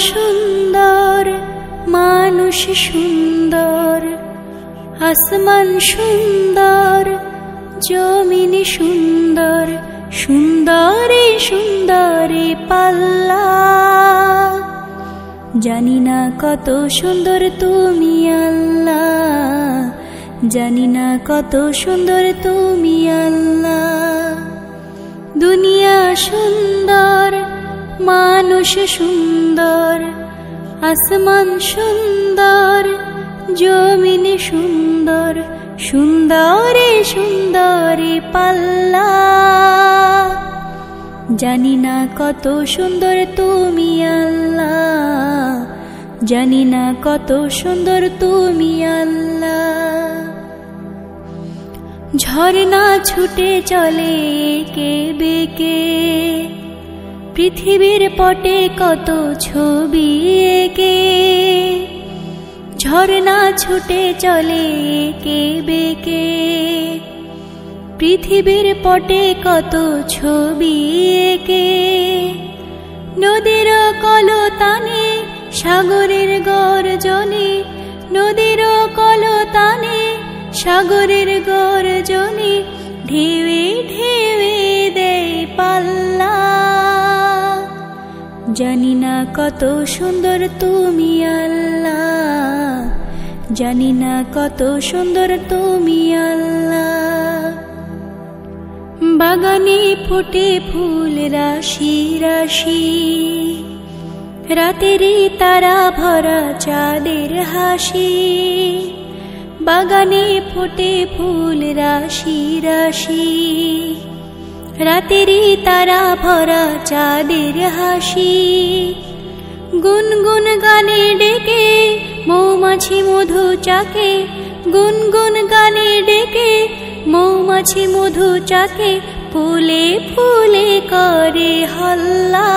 সুন্দর, মানুষ সুন্দর, আসমান সুন্দর, জমিন সুন্দর, সুন্দরে সুন্দরে পাল্লা। জানি না কত সুন্দর তুমি আল্লাহ, জানি না কত সুন্দর তুমি আল্লাহ। দুনিয়া সুন্দর, মানুষ সুন্দর, আসমান সুন্দর, জমিন সুন্দর, সুন্দরে সুন্দরে পাল্লা। জানি না কত সুন্দর তুমি আল্লাহ, জানি না কত সুন্দর তুমি আল্লাহ। ঝর্ণা ছুটে চলে একে বেঁকে, পৃথিবীর পটে কত ছবি এঁকে। ঝর্ণা ছুটে চলে একে বেঁকে, পৃথিবীর পটে কত ছবি এঁকে। নদীর কলতানে, সাগরের গর্জনে, নদীর কলতানে, সাগরের গর্জনে, ঢেউে ঢেউে দেয় পাল্লা। জানি না কত সুন্দর তুমি আল্লাহ, জানি না কত সুন্দর তুমি আল্লাহ। বাগানে ফোটে ফুল রাশি রাশি, রাতেরই তারা ভরা চাঁদের হাসি। বাগানে ফোটে ফুল রাশি রাশি, রাতেরই তারা ভরা চাঁদের হাসি। গুনগুন গানে ডেকে মৌমাছি মধু চাকে, গুনগুন গানে ডেকে মৌমাছি মধু চাকে, ফুলে ফুলে করে হল্লা।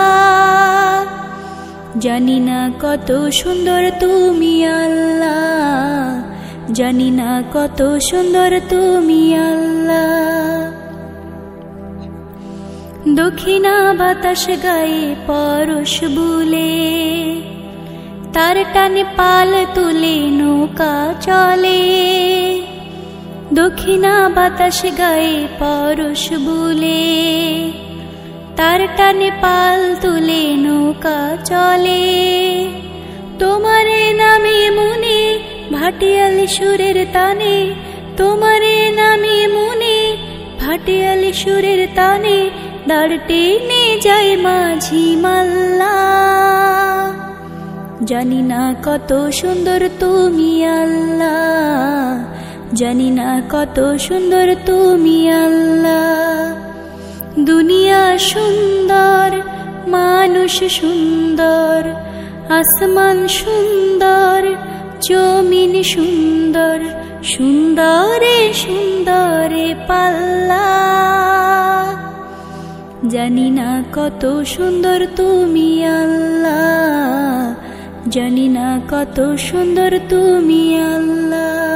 জানি না কত সুন্দর তুমি আল্লাহ, জানি না কত সুন্দর তুমি আল্লাহ। দক্ষিণা বাতাস গায়ে পরশ বুলে, তার টানে পাল তুলে নৌকা চলে। দক্ষিণা বাতাস গায়ে পরশ বুলে, তার টানে পাল তুলে নৌকা চলে। তোমারে নামে মনে ভাটিয়ালি সুরের তানে, তোমারে নামে মনে ভাটিয়ালি সুরের তানে, দাঁড় টেনে যায় মাঝি মাল্লা। জানি না কত সুন্দর তুমি আল্লাহ, জানি না কত সুন্দর তুমি আল্লাহ। দুনিয়া সুন্দর, মানুষ সুন্দর, আসমান সুন্দর, জমিন সুন্দর, সুন্দরে সুন্দরে পাল্লা। জানি না কত সুন্দর তুমি আল্লাহ, জানি না কত সুন্দর তুমি আল্লাহ।